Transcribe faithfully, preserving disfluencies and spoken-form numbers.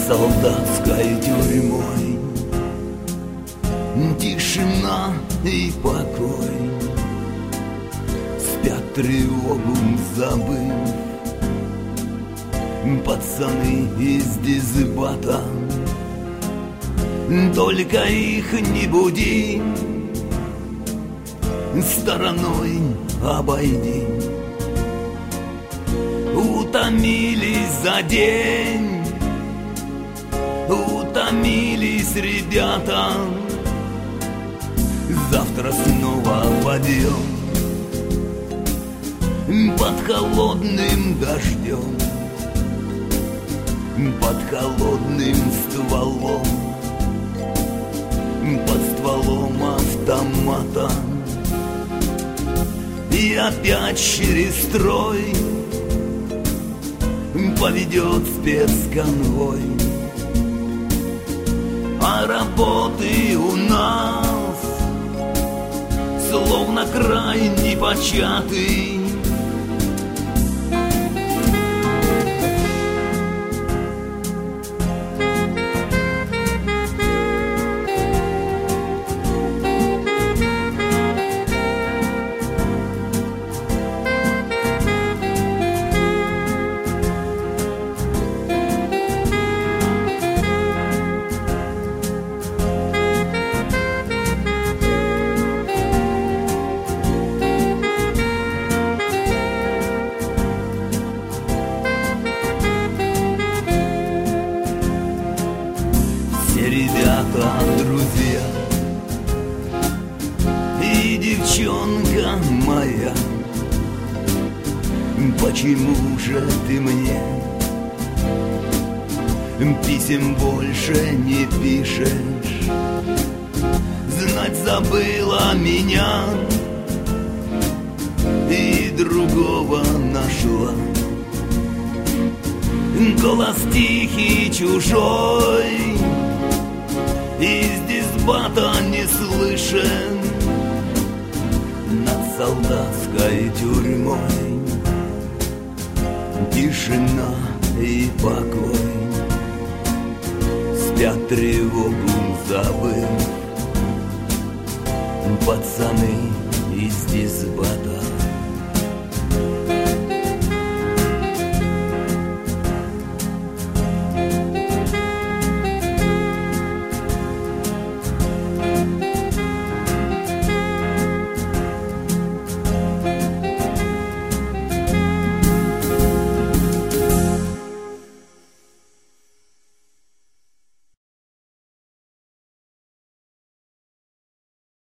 солдатской тюрьмой. Тишина и покой, спят тревогу забыв. Пацаны из дисбата, только их не буди, стороной обойди. Утомились за день, утомились ребята, завтра снова подъем под холодным дождем, под холодным стволом, под стволом автомата. И опять через строй поведет спецконвой. А работы у нас словно край непочатый. Ребята, друзья и девчонка моя, почему же ты мне писем больше не пишешь? Знать забыла меня и другого нашла. Голос тихий, чужой, из дисбата не слышен. Над солдатской тюрьмой тишина и покой, спят тревогу забыв. Пацаны из дисбата.